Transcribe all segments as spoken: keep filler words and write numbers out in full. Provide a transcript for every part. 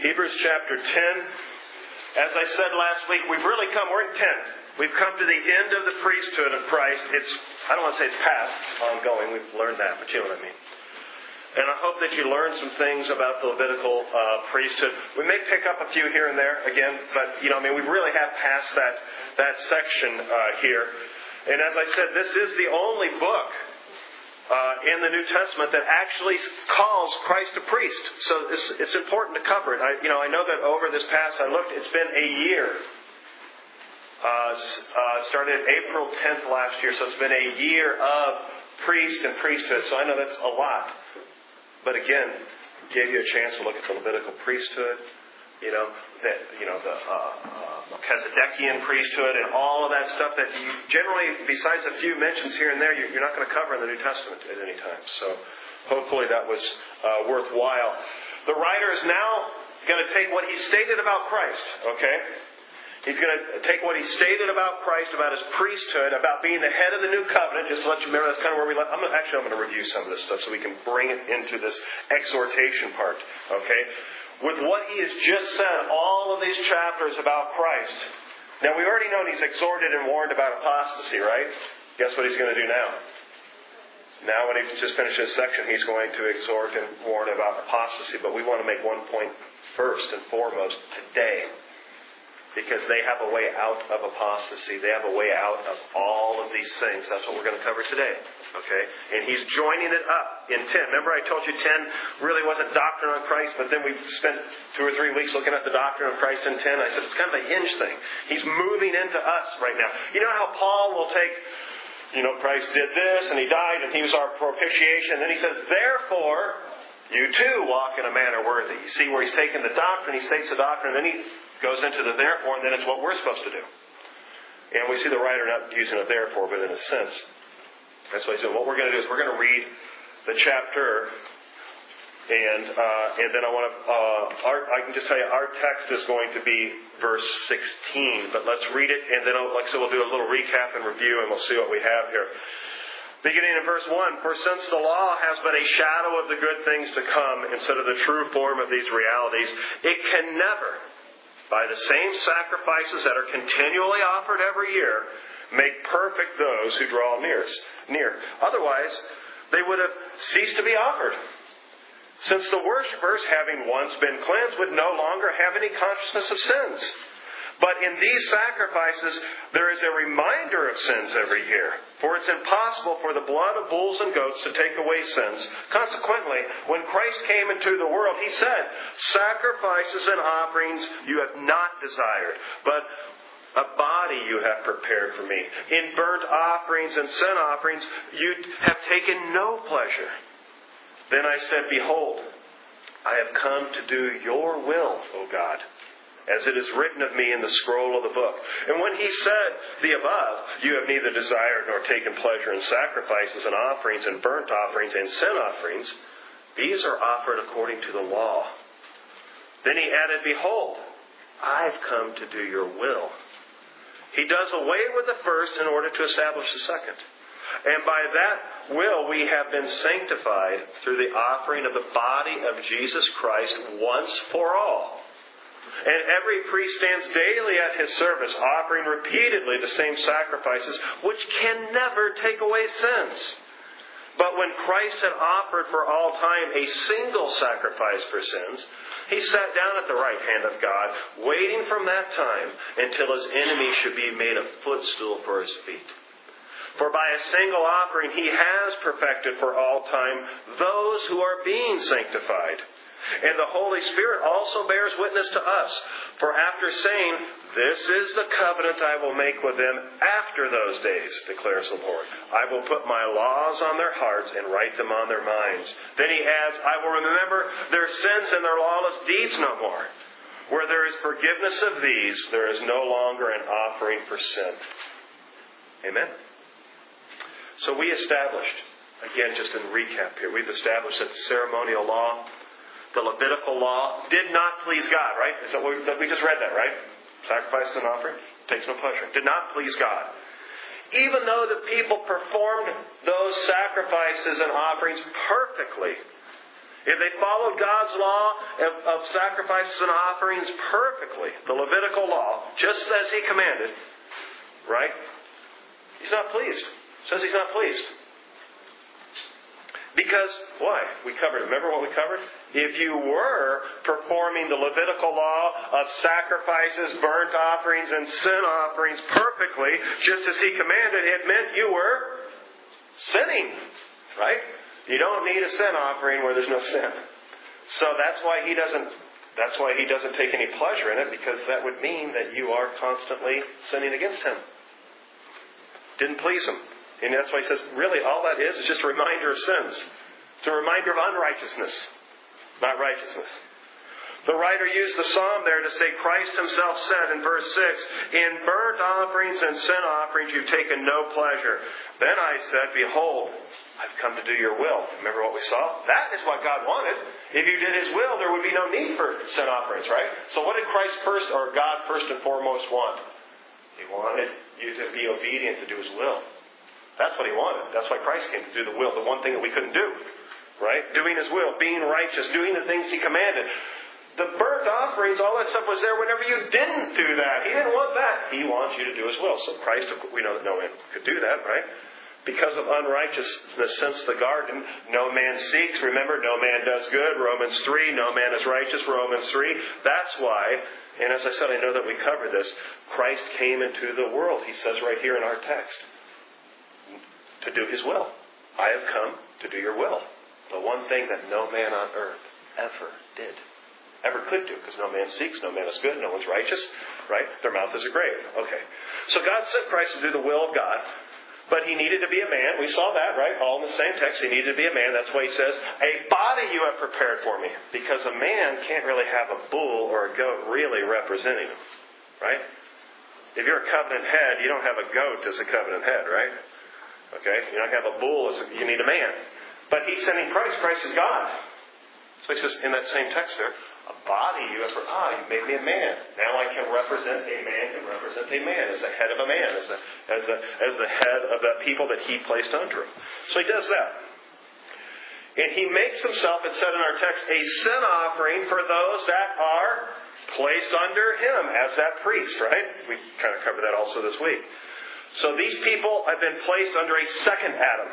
Hebrews chapter ten. As I said last week, we've really come, we're in ten. We've come to the end of the priesthood of Christ. It's, I don't want to say it's past, it's ongoing. We've learned that, but you know what I mean. And I hope that you learned some things about the Levitical uh, priesthood. We may pick up a few here and there again, but you know, I mean, we really have passed that that section uh, here. And as I said, this is the only book uh, in the New Testament that actually calls Christ a priest. So it's, it's important to cover it. I, you know, I know that over this past, I looked, it's been a year. Uh, uh, started April tenth last year, so it's been a year of priest and priesthood. So I know that's a lot. But again, gave you a chance to look at the Levitical priesthood, you know, that you know the uh, uh, Melchizedekian priesthood, and all of that stuff that you generally, besides a few mentions here and there, you're not going to cover in the New Testament at any time. So hopefully that was uh, worthwhile. The writer is now going to take what he stated about Christ. Okay. He's going to take what he stated about Christ, about his priesthood, about being the head of the new covenant. Just to let you remember, that's kind of where we left. I'm gonna, actually, I'm going to review some of this stuff so we can bring it into this exhortation part. Okay? With what he has just said, all of these chapters about Christ. Now, we already know he's exhorted and warned about apostasy, right? Guess what he's going to do now? Now, when he just finished this section, he's going to exhort and warn about apostasy. But we want to make one point first and foremost today. Because they have a way out of apostasy. They have a way out of all of these things. That's what we're going to cover today. Okay? And he's joining it up in ten. Remember I told you ten really wasn't doctrine on Christ, but then we spent two or three weeks looking at the doctrine of Christ in ten. I said it's kind of a hinge thing. He's moving into us right now. You know how Paul will take, you know, Christ did this and he died and he was our propitiation. And then he says, therefore, you too walk in a manner worthy. You see where he's taking the doctrine, he states the doctrine, and then he goes into the therefore, and then it's what we're supposed to do. And we see the writer not using a therefore, but in a sense. That's what he's doing. What we're going to do is we're going to read the chapter, and uh, and then I want to, uh, our, I can just tell you, our text is going to be verse sixteen, but let's read it, and then, I'll, like I said, we'll do a little recap and review, and we'll see what we have here. Beginning in verse one, for since the law has but a shadow of the good things to come instead of the true form of these realities, it can never, by the same sacrifices that are continually offered every year, make perfect those who draw near. near. Otherwise, they would have ceased to be offered. Since the worshippers, having once been cleansed, would no longer have any consciousness of sins. But in these sacrifices, there is a reminder of sins every year. For it's impossible for the blood of bulls and goats to take away sins. Consequently, when Christ came into the world, he said, sacrifices and offerings you have not desired, but a body you have prepared for me. In burnt offerings and sin offerings you have taken no pleasure. Then I said, behold, I have come to do your will, O God, as it is written of me in the scroll of the book. And when he said the above, you have neither desired nor taken pleasure in sacrifices and offerings and burnt offerings and sin offerings, these are offered according to the law. Then he added, behold, I've come to do your will. He does away with the first in order to establish the second. And by that will we have been sanctified through the offering of the body of Jesus Christ once for all. And every priest stands daily at his service, offering repeatedly the same sacrifices, which can never take away sins. But when Christ had offered for all time a single sacrifice for sins, he sat down at the right hand of God, waiting from that time until his enemy should be made a footstool for his feet. For by a single offering he has perfected for all time those who are being sanctified. And the Holy Spirit also bears witness to us. For after saying, this is the covenant I will make with them after those days, declares the Lord. I will put my laws on their hearts and write them on their minds. Then he adds, I will remember their sins and their lawless deeds no more. Where there is forgiveness of these, there is no longer an offering for sin. Amen. So we established, again just in recap here, we've established that the ceremonial law, the Levitical law, did not please God, right? So we, we just read that, right? Sacrifice and offering takes no pleasure. Did not please God. Even though the people performed those sacrifices and offerings perfectly, If they followed God's law of, of sacrifices and offerings perfectly, the Levitical law, just as He commanded, right? He's not pleased. Says He's not pleased. Because, why? We covered, remember what we covered? If you were performing the Levitical law of sacrifices, burnt offerings, and sin offerings perfectly, just as He commanded, it meant you were sinning, right? You don't need a sin offering where there's no sin. So that's why He doesn't, that's why He doesn't take any pleasure in it, because that would mean that you are constantly sinning against Him. Didn't please Him. And that's why He says, really, all that is is just a reminder of sins. It's a reminder of unrighteousness, not righteousness. The writer used the psalm there to say, Christ Himself said in verse six, in burnt offerings and sin offerings you've taken no pleasure. Then I said, behold, I've come to do your will. Remember what we saw? That is what God wanted. If you did His will, there would be no need for sin offerings, right? So what did Christ first, or God first and foremost want? He wanted you to be obedient to do His will. That's what He wanted. That's why Christ came to do the will, the one thing that we couldn't do. Right? Doing His will, being righteous, doing the things He commanded. The burnt offerings, all that stuff was there whenever you didn't do that. He didn't want that. He wants you to do His will. So Christ, we know that no man could do that, right? Because of unrighteousness since the garden, no man seeks. Remember, no man does good. Romans three, no man is righteous. Romans three. That's why, and as I said, I know that we covered this, Christ came into the world. He says right here in our text, to do His will. I have come to do your will. The one thing that no man on earth ever did. Ever could do. Because no man seeks, no man is good, no one's righteous. Right? Their mouth is a grave. Okay. So God sent Christ to do the will of God. But He needed to be a man. We saw that, right? All in the same text. He needed to be a man. That's why He says, a body you have prepared for me. Because a man can't really have a bull or a goat really representing him. Right? If you're a covenant head, you don't have a goat as a covenant head, right? Okay? You're not going to have a bull as a, you need a man. But He's sending Christ. Christ is God. So He says in that same text there, a body you have for, ah, you made me a man. Now I can represent a man, can represent a man as the head of a man, as the, as the, as the head of the people that He placed under him. So He does that. And He makes Himself, it said in our text, a sin offering for those that are placed under Him as that priest, right? We kind of covered that also this week. So these people have been placed under a second Adam.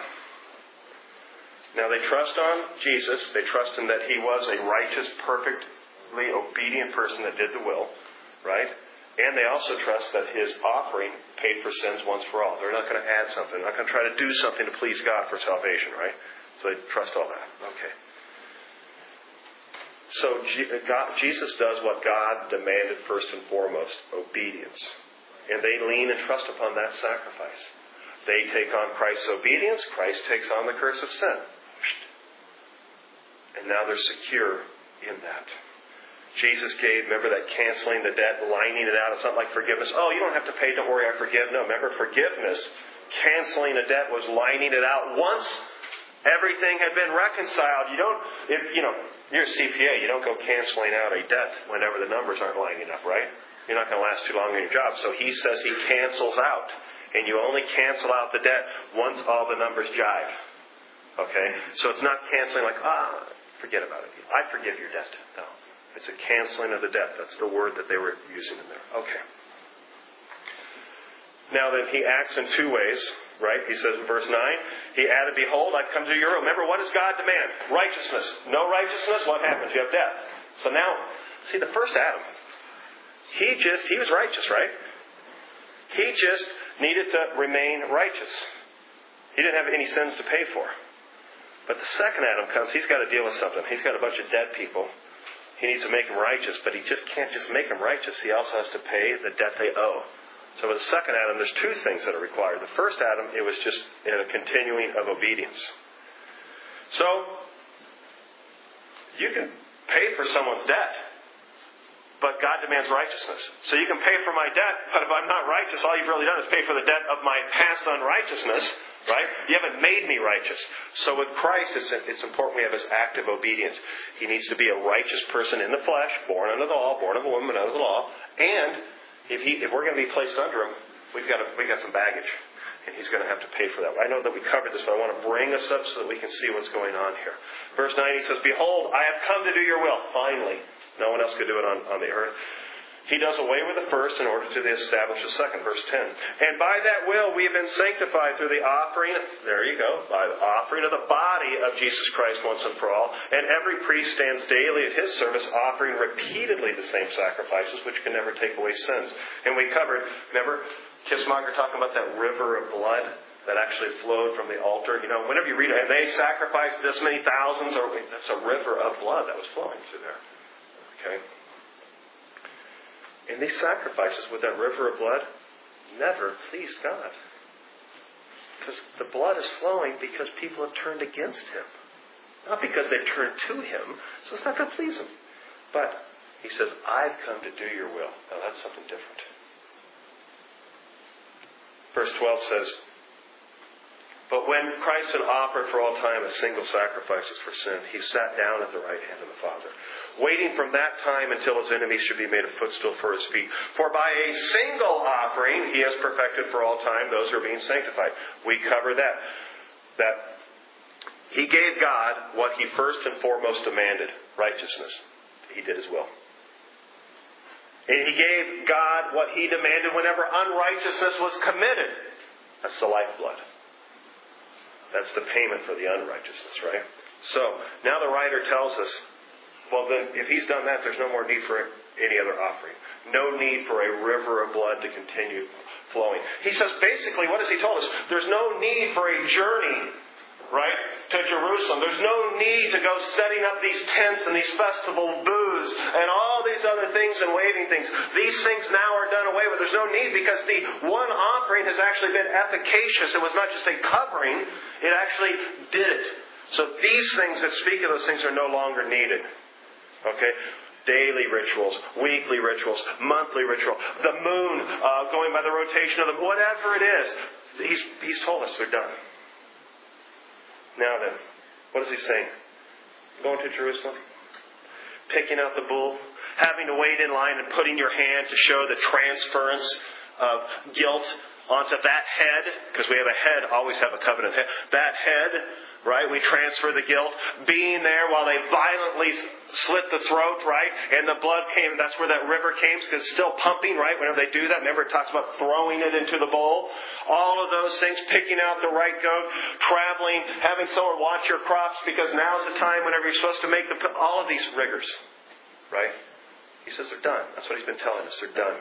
Now they trust on Jesus. They trust in that He was a righteous, perfectly obedient person that did the will. Right? And they also trust that His offering paid for sins once for all. They're not going to add something. They're not going to try to do something to please God for salvation. Right? So they trust all that. Okay. So God, Jesus does what God demanded first and foremost. Obedience. And they lean and trust upon that sacrifice. They take on Christ's obedience. Christ takes on the curse of sin. And now they're secure in that. Jesus gave, remember that canceling the debt, lining it out. It's not like forgiveness. Oh, you don't have to pay. Don't worry, I forgive. No, remember forgiveness. Canceling a debt was lining it out. Once everything had been reconciled, you don't, if, you know, you're a C P A. You don't go canceling out a debt whenever the numbers aren't lining up, right? You're not going to last too long in your job. So He says He cancels out. And you only cancel out the debt once all the numbers jive. Okay? So it's not canceling like, ah, forget about it. I forgive your debt. No. It's a canceling of the debt. That's the word that they were using in there. Okay. Now then, He acts in two ways, right? He says in verse nine, He added, behold, I've come to your will. Remember, what does God demand? Righteousness. No righteousness, what happens? You have death. So now, see, the first Adam, he just, he was righteous, right? He just needed to remain righteous. He didn't have any sins to pay for. But the second Adam comes, he's got to deal with something. He's got a bunch of dead people. He needs to make them righteous, but he just can't just make them righteous. He also has to pay the debt they owe. So with the second Adam, there's two things that are required. The first Adam, it was just in a continuing of obedience. So, you can pay for someone's debt, but God demands righteousness. So you can pay for my debt, but if I'm not righteous, all you've really done is pay for the debt of my past unrighteousness, right? You haven't made me righteous. So with Christ, it's, it's important we have His active obedience. He needs to be a righteous person in the flesh, born under the law, born of a woman under the law, and if he, if we're going to be placed under Him, we've got, a, we've got some baggage. and He's going to have to pay for that. I know that we covered this, but I want to bring us up so that we can see what's going on here. Verse nine, He says, "Behold, I have come to do your will." Finally. No one else could do it on, on the earth. He does away with the first in order to establish the second. Verse ten. "And by that will we have been sanctified through the offering," there you go, "by the offering of the body of Jesus Christ once and for all. And every priest stands daily at his service, offering repeatedly the same sacrifices, which can never take away sins." And we covered, remember, Kissmacher talking about that river of blood that actually flowed from the altar. You know, whenever you read it, and they sacrificed this many thousands, or that's a river of blood that was flowing through there. Okay? And these sacrifices with that river of blood never pleased God. Because the blood is flowing because people have turned against Him. Not because they've turned to Him. So it's not going to please Him. But He says, "I've come to do your will." Now that's something different. Verse twelve says, "But when Christ had offered for all time a single sacrifices for sin, He sat down at the right hand of the Father, waiting from that time until His enemies should be made a footstool for His feet. For by a single offering He has perfected for all time those who are being sanctified." We cover that. That He gave God what He first and foremost demanded, righteousness. He did His will. And He gave God what He demanded whenever unrighteousness was committed. That's the lifeblood. That's the payment for the unrighteousness, right? So, now the writer tells us, well then, if He's done that, there's no more need for any other offering. No need for a river of blood to continue flowing. He says, basically, what has He told us? There's no need for a journey, right, to Jerusalem. There's no need to go setting up these tents and these festival booths and all these other things and waving things. These things now are done away with. There's no need because the one offering has actually been efficacious. It was not just a covering. It actually did it. So these things that speak of those things are no longer needed. Okay? Daily rituals, weekly rituals, monthly ritual, the moon uh, going by the rotation of the... Whatever it is, he's, he's told us they're done. Now then, what is He saying? Going to Jerusalem? Picking out the bull? Having to wait in line and putting your hand to show the transference of guilt onto that head? Because we have a head, always have a covenant head. That head, right? We transfer the guilt. Being there while they violently slit the throat, right? And the blood came, that's where that river came, because it's still pumping, right? Whenever they do that, remember it talks about throwing it into the bowl. All of those things, picking out the right goat, traveling, having someone watch your crops, because now's the time whenever you're supposed to make the, all of these rigors, right? He says they're done. That's what He's been telling us. They're done.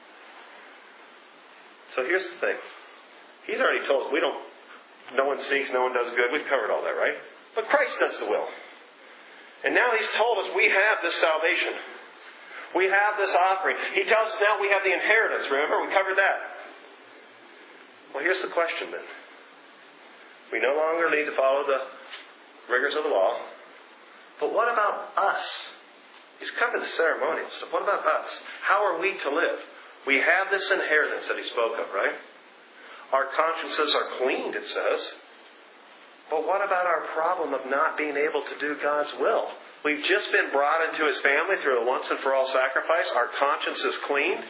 So here's the thing. He's already told us we don't, no one seeks, no one does good. We've covered all that, right? But Christ does the will. And now He's told us we have this salvation. We have this offering. He tells us now we have the inheritance. Remember, we covered that. Well, here's the question then. We no longer need to follow the rigors of the law. But what about us? He's covered the ceremonial stuff. What about us? How are we to live? We have this inheritance that He spoke of, right? Our consciences are cleaned, it says. But what about our problem of not being able to do God's will? We've just been brought into His family through a once and for all sacrifice. Our conscience is cleaned.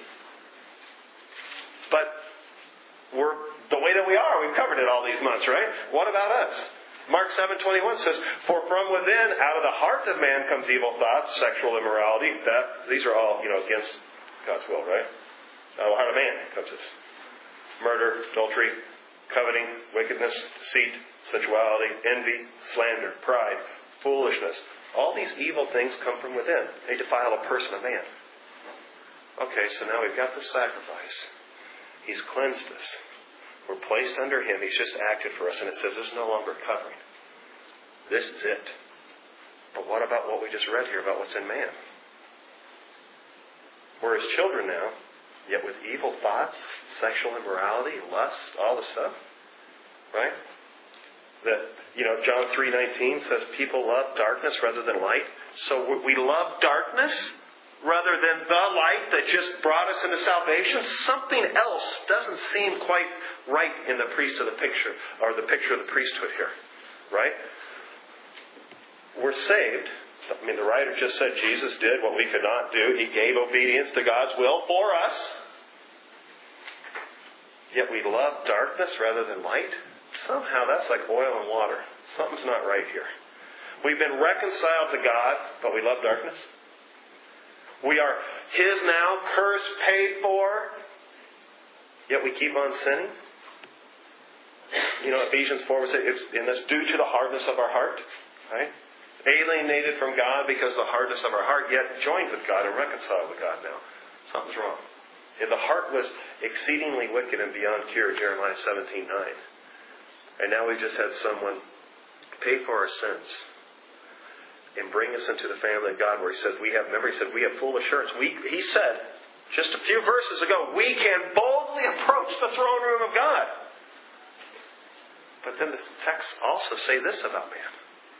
But we're the way that we are. We've covered it all these months, right? What about us? Mark seven twenty-one says, "For from within, out of the heart of man comes evil thoughts, sexual immorality." That these are all, you know, against God's will, right? Out of the heart of man comes this. Murder, adultery, coveting, wickedness, deceit, sensuality, envy, slander, pride, foolishness. All these evil things come from within. They defile a person, a man. Okay, so now we've got the sacrifice. He's cleansed us. We're placed under Him. He's just acted for us. And it says this is no longer covering. This is it. But what about what we just read here about what's in man? We're His children now, yet with evil thoughts, sexual immorality, lust, all the stuff. Right? That, you know, John three nineteen says people love darkness rather than light. So we love darkness rather than the light that just brought us into salvation. Something else doesn't seem quite right in the priest of the picture, or the picture of the priesthood here. Right? We're saved. I mean, the writer just said Jesus did what we could not do. He gave obedience to God's will for us. yet we love darkness rather than light. Somehow that's like oil and water. Something's not right here. We've been reconciled to God, but we love darkness. We are His now, curse paid for, yet we keep on sinning. You know, Ephesians four would say, it's, and that's due to the hardness of our heart, right? Alienated from God because of the hardness of our heart, yet joined with God and reconciled with God now. Something's wrong. And the heart was exceedingly wicked and beyond cure, Jeremiah seventeen nine. And now we've just had someone pay for our sins and bring us into the family of God, where He says we have, remember He said we have full assurance. We, He said just a few verses ago, we can boldly approach the throne room of God. But then the texts also say this about man.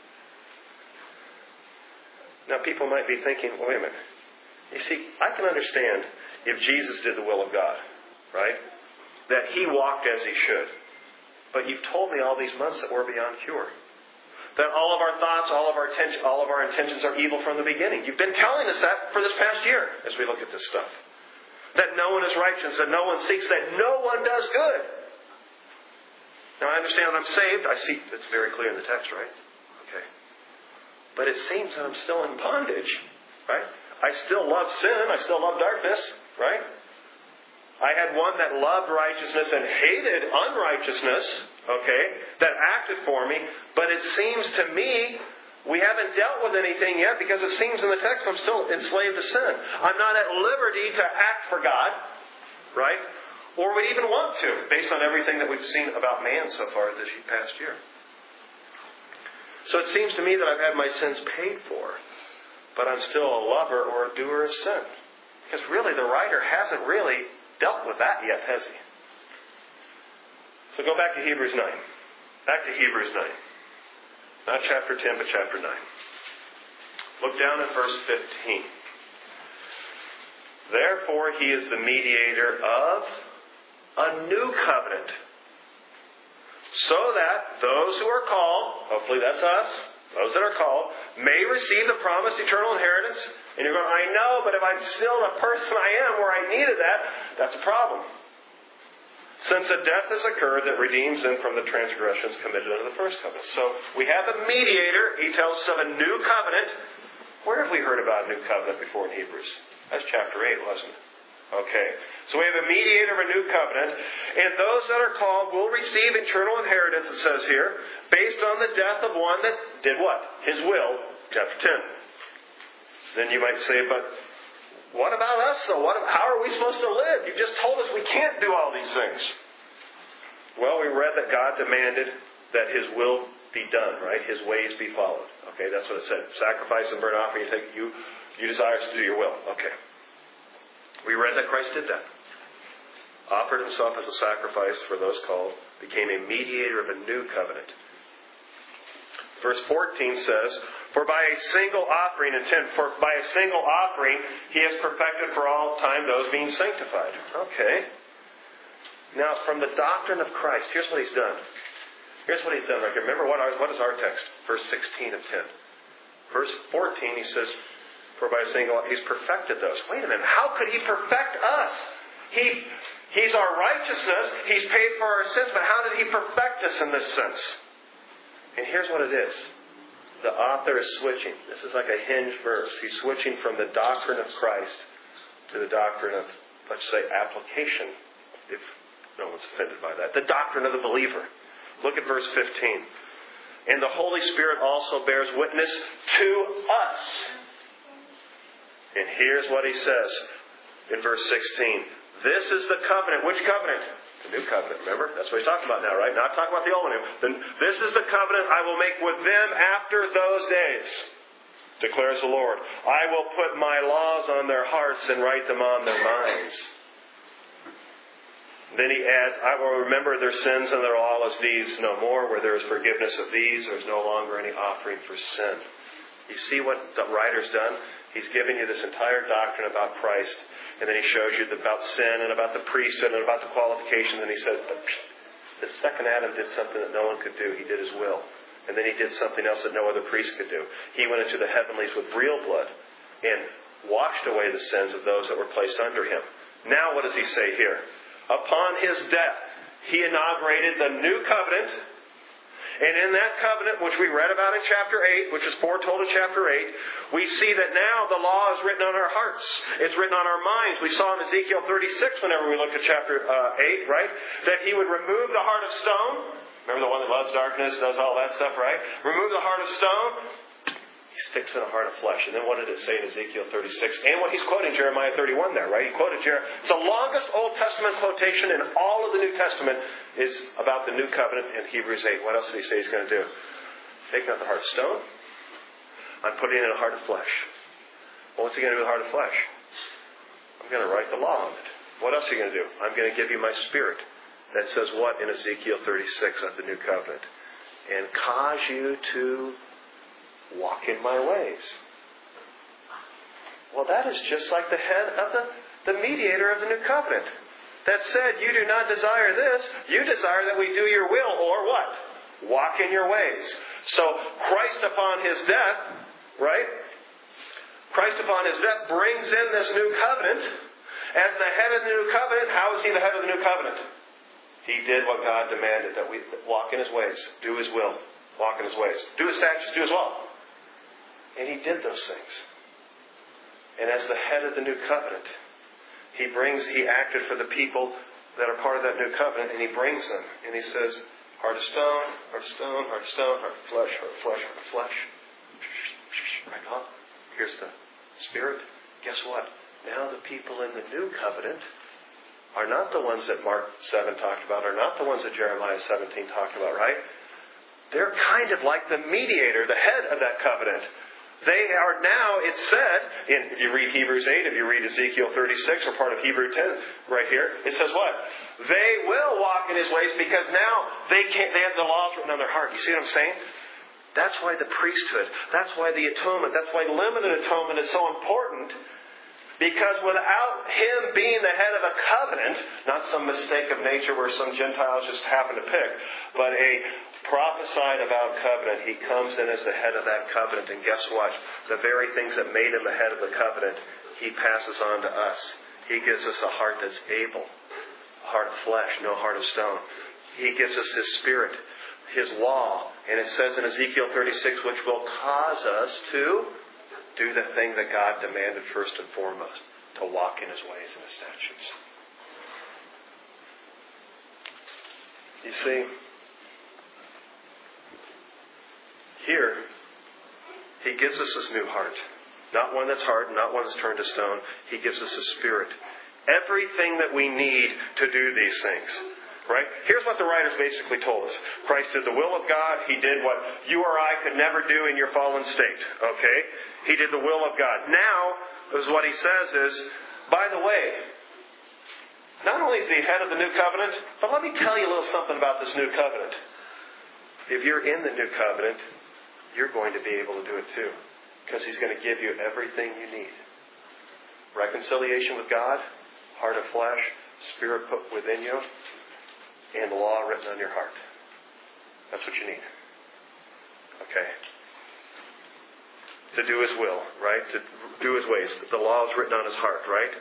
Now people might be thinking, well, wait a minute. You see, I can understand if Jesus did the will of God, right? That He walked as He should. But you've told me all these months that we're beyond cure. That all of our thoughts, all of our attention, all of our intentions are evil from the beginning. You've been telling us that for this past year as we look at this stuff. That no one is righteous, that no one seeks, that no one does good. Now I understand that I'm saved. I see it's very clear in the text, right? Okay. But it seems that I'm still in bondage, right? I still love sin. I still love darkness, right? I had one that loved righteousness and hated unrighteousness, okay, that acted for me. But it seems to me we haven't dealt with anything yet, because it seems in the text I'm still enslaved to sin. I'm not at liberty to act for God, right? Or would even want to, based on everything that we've seen about man so far this past year. So it seems to me that I've had my sins paid for, but I'm still a lover or a doer of sin. Because really the writer hasn't really dealt with that yet, has he? So go back to Hebrews nine. Back to Hebrews nine. Not chapter ten, but chapter nine. Look down at verse fifteen. Therefore He is the mediator of a new covenant, so that those who are called, hopefully that's us, those that are called, may receive the promised eternal inheritance. And you're going, I know, but if I'm still the person I am where I needed that, that's a problem. Since a death has occurred that redeems them from the transgressions committed under the first covenant. So we have a mediator. He tells us of a new covenant. Where have we heard about a new covenant before in Hebrews? That's chapter eight, wasn't it? Okay. So we have a mediator of a new covenant. And those that are called will receive eternal inheritance, it says here, based on the death of one that did what? His will. Chapter ten. Then you might say, but what about us? So what, how are we supposed to live? You just told us we can't do all these things. Well, we read that God demanded that His will be done, right? His ways be followed. Okay, that's what it said. Sacrifice and burnt offering, you take you you desire to do your will. Okay. We read that Christ did that. Offered Himself as a sacrifice for those called, became a mediator of a new covenant. Verse fourteen says, For by a single offering, intent, for by a single offering, He has perfected for all time those being sanctified. Okay. Now, from the doctrine of Christ, here's what He's done. Here's what He's done right here. Remember, what, our, what is our text? Verse sixteen of ten. Verse fourteen, He says, For by a single, He's perfected those. Wait a minute. How could He perfect us? He, He's our righteousness. He's paid for our sins. But how did He perfect us in this sense? And here's what it is. The author is switching. This is like a hinge verse. He's switching from the doctrine of Christ to the doctrine of, let's say, application, if no one's offended by that. The doctrine of the believer. Look at verse fifteen. And the Holy Spirit also bears witness to us. And here's what He says in verse sixteen. This is the covenant. Which covenant? The new covenant, remember? That's what He's talking about now, right? Not talking about the old one. Then this is the covenant I will make with them after those days, declares the Lord. I will put my laws on their hearts and write them on their minds. Then He adds, I will remember their sins and their lawless deeds no more. Where there is forgiveness of these, there is no longer any offering for sin. You see what the writer's done? He's given you this entire doctrine about Christ. And then He shows you about sin and about the priesthood and about the qualifications. And He says, the second Adam did something that no one could do. He did his will. And then He did something else that no other priest could do. He went into the heavenlies with real blood and washed away the sins of those that were placed under Him. Now what does He say here? upon his death, he inaugurated the new covenant. And in that covenant, which we read about in chapter eight, which is foretold in chapter eight, we see that now the law is written on our hearts. It's written on our minds. We saw in Ezekiel thirty-six, whenever we looked at chapter uh, eight, right? That he would remove the heart of stone. Remember the one that loves darkness, does all that stuff, right? Remove the heart of stone. He sticks in a heart of flesh. And then what did it say in Ezekiel thirty-six? And what he's quoting Jeremiah thirty-one there, right? He quoted Jeremiah. It's the longest Old Testament quotation in all of the New Testament is about the new covenant in Hebrews eight. What else did he say he's going to do? Taking out the heart of stone. I'm putting in a heart of flesh. Well, what's he going to do with the heart of flesh? I'm going to write the law on it. What else are you going to do? I'm going to give you my spirit. That says what in Ezekiel thirty-six of the new covenant? And cause you to walk in my ways. Well, that is just like the head of the, the mediator of the new covenant. That said, you do not desire this. You desire that we do your will, or what? Walk in your ways. So, Christ upon his death, right? Christ upon his death brings in this new covenant. As the head of the new covenant, how is he the head of the new covenant? He did what God demanded, that we walk in his ways, do his will, walk in his ways, do his statutes, do his law. And he did those things. And as the head of the new covenant, he brings, he acted for the people that are part of that new covenant, and he brings them. And he says, heart of stone, heart of stone, heart of stone, heart of flesh, heart of flesh, heart of flesh. Right on. Here's the Spirit. Guess what? Now the people in the new covenant are not the ones that Mark seven talked about, are not the ones that Jeremiah seventeen talked about, right? They're kind of like the mediator, the head of that covenant. They are now, it's said, in, if you read Hebrews eight, if you read Ezekiel thirty-six, or part of Hebrews ten, right here, it says what? They will walk in his ways because now they can't, they have the laws written on their heart. You see what I'm saying? That's why the priesthood, that's why the atonement, that's why limited atonement is so important. Because without him being the head of a covenant, not some mistake of nature where some Gentiles just happen to pick, but a prophesied about covenant, he comes in as the head of that covenant. And guess what? The very things that made him the head of the covenant, he passes on to us. He gives us a heart that's able, a heart of flesh, no heart of stone. He gives us his Spirit, his law. And it says in Ezekiel thirty-six, which will cause us to do the thing that God demanded first and foremost, to walk in his ways and his statutes. You see, here, he gives us this new heart. Not one that's hard, not one that's turned to stone. He gives us a Spirit. Everything that we need to do these things. Right? Here's what the writers basically told us. Christ did the will of God. He did what you or I could never do in your fallen state. Okay? He did the will of God. Now, is what he says is, by the way, not only is he head of the new covenant, but let me tell you a little something about this new covenant. If you're in the new covenant, you're going to be able to do it too. Because he's going to give you everything you need. Reconciliation with God, heart of flesh, Spirit put within you, and the law written on your heart. That's what you need. Okay? To do his will, right? To do his ways. The law is written on his heart, right?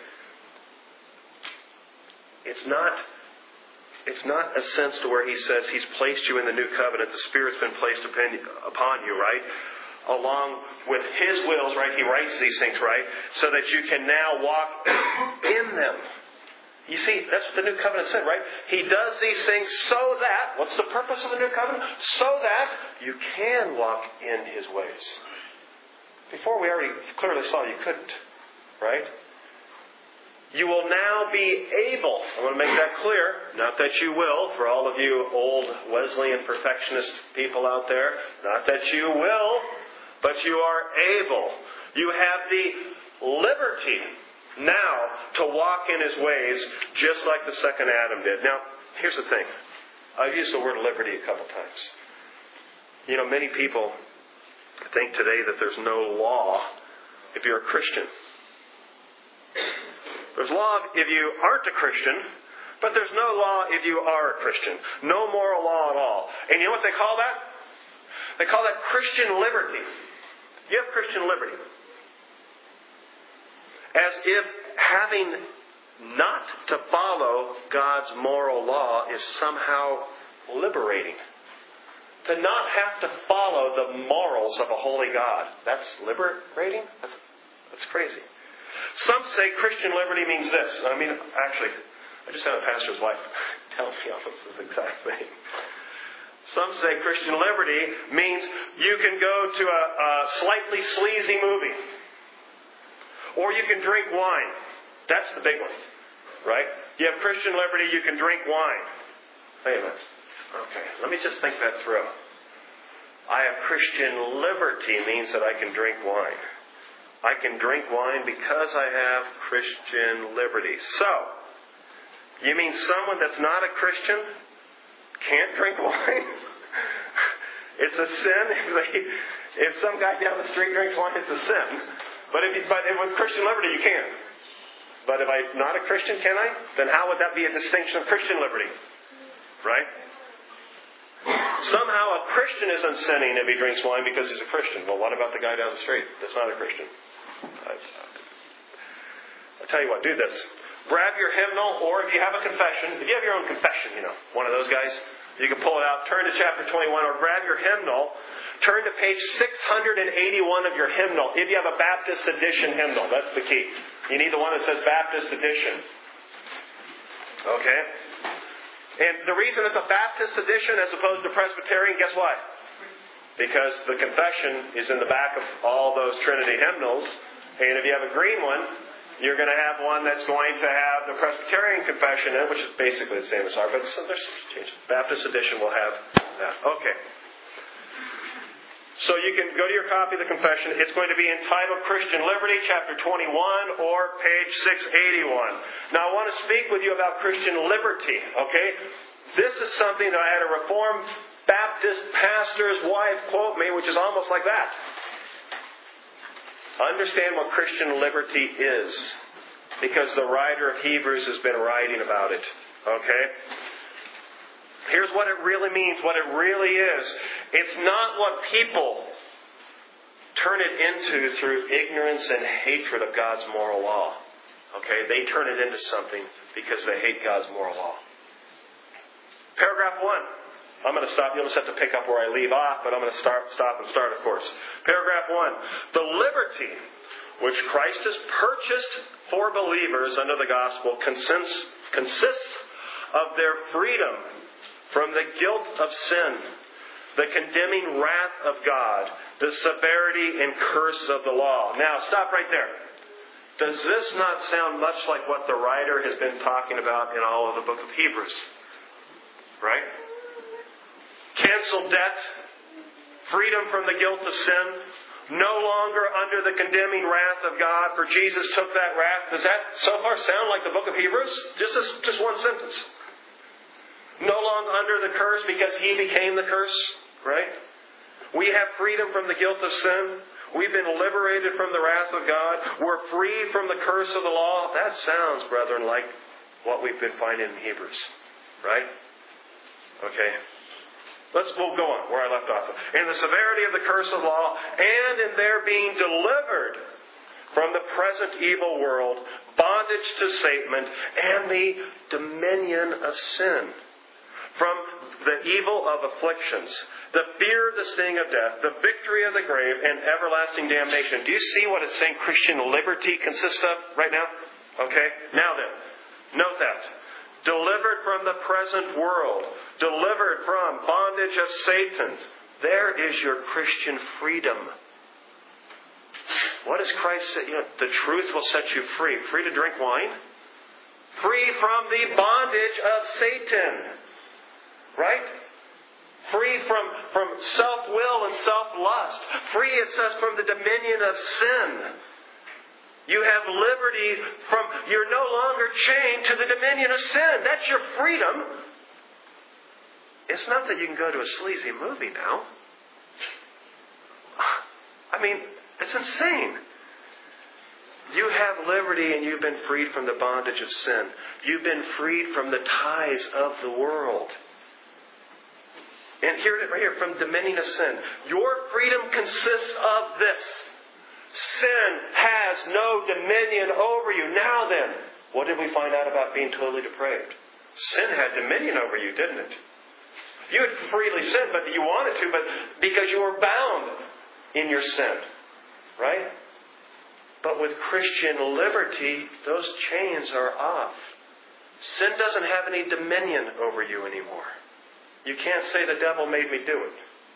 It's not, it's not a sense to where he says he's placed you in the new covenant. The Spirit's been placed upon you, right? Along with his wills, right? He writes these things, right? So that you can now walk in them. You see, that's what the new covenant said, right? He does these things so that, what's the purpose of the new covenant? So that you can walk in his ways. Before we already clearly saw you couldn't, right? You will now be able, I want to make that clear, not that you will, for all of you old Wesleyan perfectionist people out there, not that you will, but you are able. You have the liberty now to walk in his ways just like the second Adam did. Now, here's the thing. I've used the word liberty a couple times. You know, many people think today that there's no law if you're a Christian. There's law if you aren't a Christian, but there's no law if you are a Christian. No moral law at all. And you know what they call that? They call that Christian liberty. You have Christian liberty. As if having not to follow God's moral law is somehow liberating. To not have to follow the morals of a holy God. That's liberating? That's, that's crazy. Some say Christian liberty means this. I mean, actually, I just had a pastor's wife tell me almost this exact thing. Some say Christian liberty means you can go to a, a slightly sleazy movie. Or you can drink wine. That's the big one. Right? You have Christian liberty, you can drink wine. Wait a minute. Okay, let me just think that through. I have Christian liberty means that I can drink wine. I can drink wine because I have Christian liberty. So, you mean someone that's not a Christian can't drink wine? It's a sin if they, if some guy down the street drinks wine, it's a sin. But if you, but with Christian liberty, you can. But if I'm not a Christian, can I? Then how would that be a distinction of Christian liberty? Right? Somehow a Christian isn't sinning if he drinks wine because he's a Christian. Well, what about the guy down the street that's not a Christian? I, I'll tell you what, do this. Grab your hymnal, or if you have a confession, if you have your own confession, you know, one of those guys, you can pull it out, turn to chapter twenty-one, or grab your hymnal, turn to page six hundred eighty-one of your hymnal. If you have a Baptist edition hymnal, that's the key. You need the one that says Baptist edition. Okay? And the reason it's a Baptist edition as opposed to Presbyterian, guess why? Because the confession is in the back of all those Trinity hymnals. And if you have a green one, you're going to have one that's going to have the Presbyterian confession in it, which is basically the same as ours, but there's changes. Baptist edition will have that. Okay. So you can go to your copy of the confession. It's going to be entitled Christian Liberty, chapter twenty-one, or page six eighty-one. Now I want to speak with you about Christian liberty, okay? This is something that I had a Reformed Baptist pastor's wife quote me, which is almost like that. Understand what Christian liberty is, because the writer of Hebrews has been writing about it, okay? Here's what it really means, what it really is. It's not what people turn it into through ignorance and hatred of God's moral law. Okay? They turn it into something because they hate God's moral law. Paragraph one. I'm going to stop. You'll just have to pick up where I leave off, but I'm going to start, stop and start, of course. Paragraph one. The liberty which Christ has purchased for believers under the gospel consists, consists of their freedom from the guilt of sin, the condemning wrath of God, the severity and curse of the law. Now, stop right there. Does this not sound much like what the writer has been talking about in all of the book of Hebrews? Right? Cancel debt, freedom from the guilt of sin, no longer under the condemning wrath of God, for Jesus took that wrath. Does that so far sound like the book of Hebrews? Just, just one sentence. No longer under the curse because He became the curse, right? We have freedom from the guilt of sin. We've been liberated from the wrath of God. We're free from the curse of the law. That sounds, brethren, like what we've been finding in Hebrews, right? Okay. Let's we'll go on where I left off. In the severity of the curse of law, and in their being delivered from the present evil world, bondage to Satan, and the dominion of sin. From the evil of afflictions, the fear of the sting of death, the victory of the grave, and everlasting damnation. Do you see what it's saying Christian liberty consists of right now? Okay? Now then, note that. Delivered from the present world, delivered from bondage of Satan. There is your Christian freedom. What does Christ say? You know, the truth will set you free. Free to drink wine? Free from the bondage of Satan. Right? Free from, from self-will and self-lust. Free, it says, from the dominion of sin. You have liberty from, you're no longer chained to the dominion of sin. That's your freedom. It's not that you can go to a sleazy movie now. I mean, it's insane. You have liberty and you've been freed from the bondage of sin. You've been freed from the ties of the world. And here, right here, from dominion of sin. Your freedom consists of this. Sin has no dominion over you. Now then, What did we find out about being totally depraved? Sin had dominion over you, didn't it? You had freely sinned, but you wanted to, but because you were bound in your sin. Right? But with Christian liberty, those chains are off. Sin doesn't have any dominion over you anymore. You can't say the devil made me do it.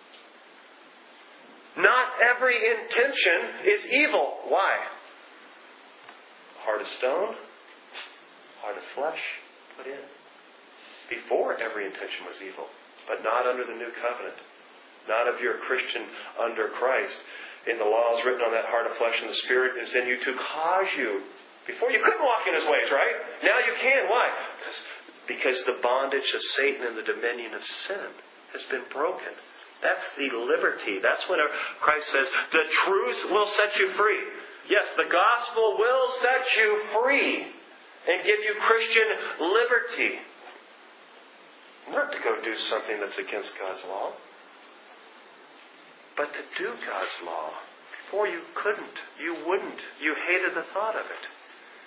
Not every intention is evil. Why? Heart of stone, heart of flesh put in. Before, every intention was evil, but not under the new covenant. Not if you're a Christian under Christ. In the laws written on that heart of flesh, and the Spirit is in you to cause you. Before you couldn't walk in His ways, right? Now you can. Why? Because, because the bondage of Satan and the dominion of sin has been broken. That's the liberty. That's when Christ says, the truth will set you free. Yes, the gospel will set you free and give you Christian liberty. Not to go do something that's against God's law, but to do God's law. Before you couldn't. You wouldn't. You hated the thought of it.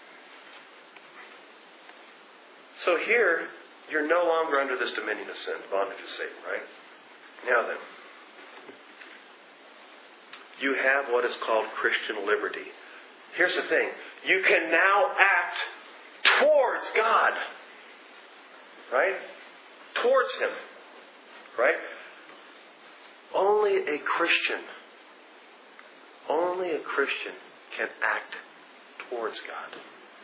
So here, you're no longer under this dominion of sin, bondage of Satan, right? Now then, you have what is called Christian liberty. Here's the thing. You can now act towards God. Right? Towards Him. Right? Only a Christian, only a Christian can act towards God.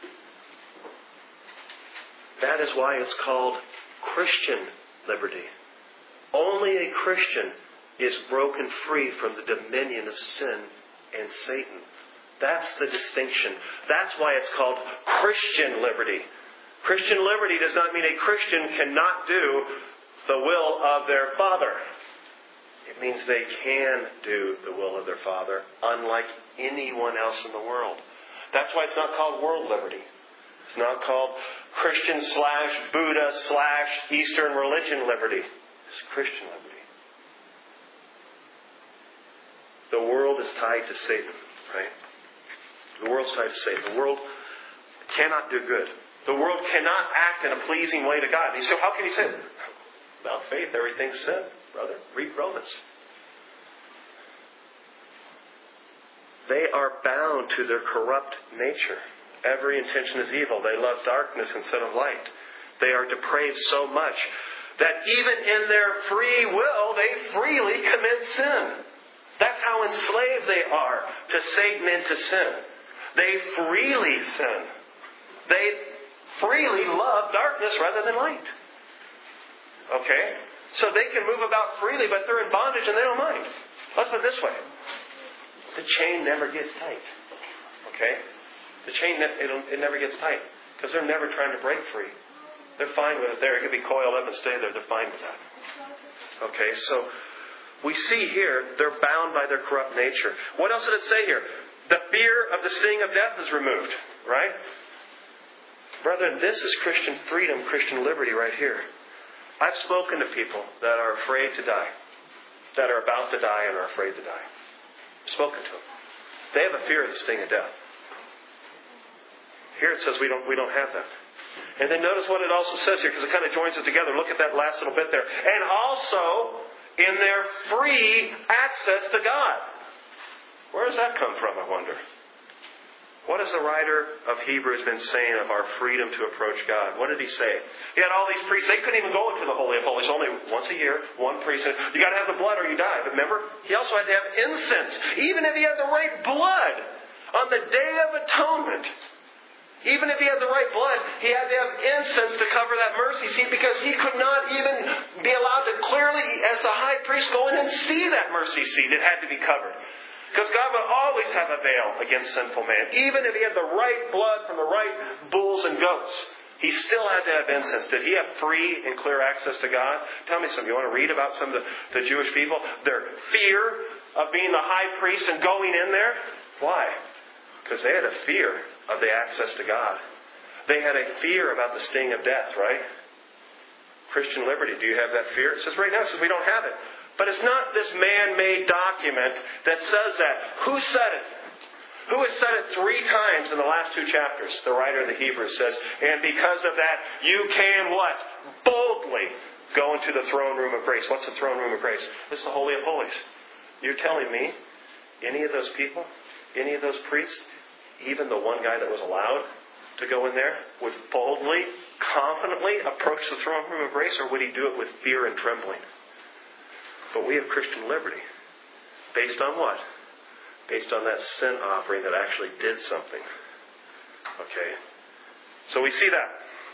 That is why it's called Christian liberty. Only a Christian is broken free from the dominion of sin and Satan. That's the distinction. That's why it's called Christian liberty. Christian liberty does not mean a Christian cannot do the will of their Father. It means they can do the will of their Father, unlike anyone else in the world. That's why it's not called world liberty. It's not called Christian slash Buddha slash Eastern religion liberty. It's Christian liberty. The world is tied to Satan, right? The world's tied to Satan. The world cannot do good. The world cannot act in a pleasing way to God. And you say, how can you say that? Without faith, everything's sin, brother. Read Romans. They are bound to their corrupt nature. Every intention is evil. They love darkness instead of light. They are depraved so much that even in their free will, they freely commit sin. That's how enslaved they are to Satan and to sin. They freely sin. They freely love darkness rather than light. Okay? So they can move about freely, but they're in bondage and they don't mind. Let's put it this way. The chain never gets tight. Okay? The chain, it never gets tight. Because they're never trying to break free. They're fine with it there. It could be coiled up and stay there. They're fine with that. Okay? So, we see here, they're bound by their corrupt nature. What else did it say here? The fear of the sting of death is removed. Right? Brethren, this is Christian freedom, Christian liberty right here. I've spoken to people that are afraid to die. That are about to die and are afraid to die. I've spoken to them. They have a fear of the sting of death. Here it says we don't we don't have that. And then notice what it also says here, because it kind of joins it together. Look at that last little bit there. And also in their free access to God. Where does that come from, I wonder? What has the writer of Hebrews been saying of our freedom to approach God? What did he say? He had all these priests. They couldn't even go into the Holy of Holies. Only once a year, one priest said, you got to have the blood or you die. But remember, he also had to have incense. Even if he had the right blood on the Day of Atonement. Even if he had the right blood, he had to have incense to cover that mercy seat because he could not even be allowed to clearly, as the high priest, go in and see that mercy seat. It had to be covered. Because God would always have a veil against sinful man. Even if he had the right blood from the right bulls and goats, he still had to have incense. Did he have free and clear access to God? Tell me something. You want to read about some of the, the Jewish people? Their fear of being the high priest and going in there? Why? Because they had a fear of the access to God. They had a fear about the sting of death, right? Christian liberty. Do you have that fear? It says right now, it says we don't have it. But it's not this man-made document that says that. Who said it? Who has said it three times in the last two chapters? The writer of the Hebrews says, and because of that, you can what? Boldly go into the throne room of grace. What's the throne room of grace? It's the Holy of Holies. You're telling me any of those people, any of those priests, even the one guy that was allowed to go in there, would boldly, confidently approach the throne room of grace, or would he do it with fear and trembling? But we have Christian liberty. Based on what? Based on that sin offering that actually did something. Okay? So we see that.